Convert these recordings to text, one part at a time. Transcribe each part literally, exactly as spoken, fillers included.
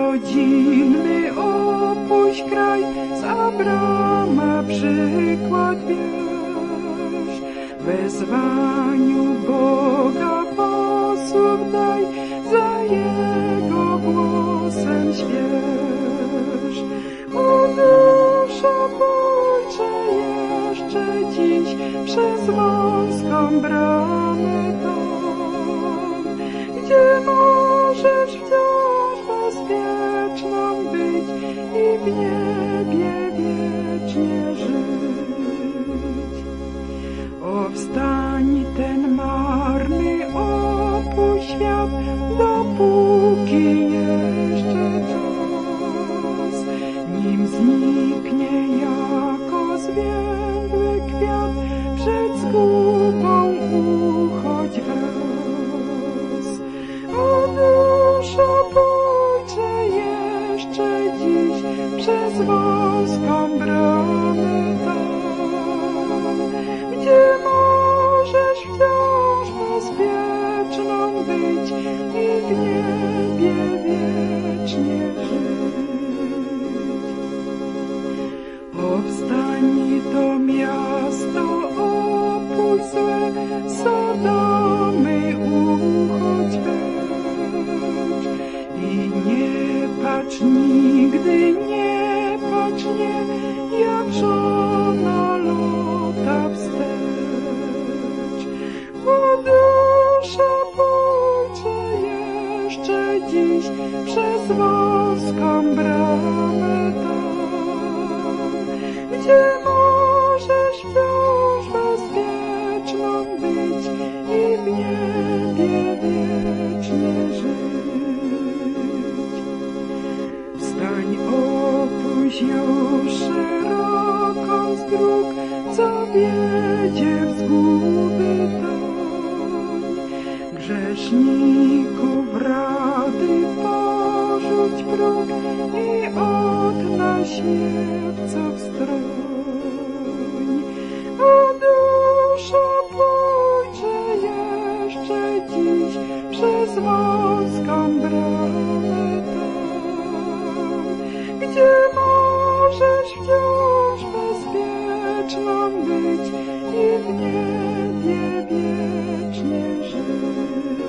rodzinny opuść kraj, z Abrama przykład bierz. Wezwaniu Boga posłuch daj, za Jego głosem śpiesz. O duszo, pójdźże jeszcze dziś przez wąską bramę tam, gdzie możesz wciąż bezpieczną być i w niebie wiecznie żyć. O, wstań, ten marny opuść świat, dopóki jeszcze czas, nim zniknie jako zwiędły kwiat, przed zgubą uchodź wraz. O duszo, pójdźże jeszcze dziś przez wąską bramę tam, gdzie możesz wciąż bezpieczną być i w niebie wiecznie żyć. Powstań, to miasto opuść złe, Sodomy uchodź precz i nie patrz nigdy, nie patrz nie, jak żona lota wstecz. O duszo, pójdźże jeszcze dziś przez wąską bramę tam, gdzie możesz wciąż bezpieczną być i w niebie wiecznie żyć. Wstań, opuść już szeroką z dróg, co wiedzie w zguby toń. Grzeszników rady porzuć próg i od na śmierców stroń. O duszo, pójdźże jeszcze dziś przez wąską bramę tam, gdzie możesz wciąż bezpieczną być i w niebie wiecznie żyć.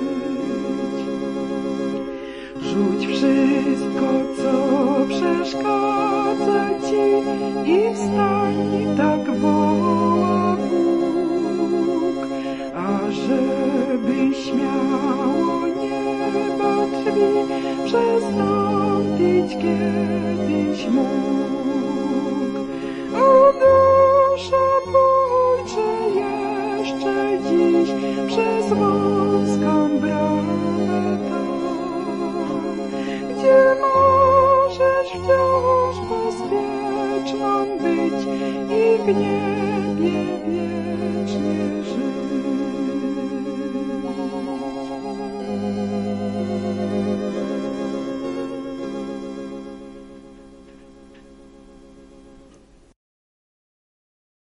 Rzuć wszystko, co przeszkadza ci i wstań, tak woła Bóg, ażeby śmiało nieba drzwi przestąpić kiedyś mógł.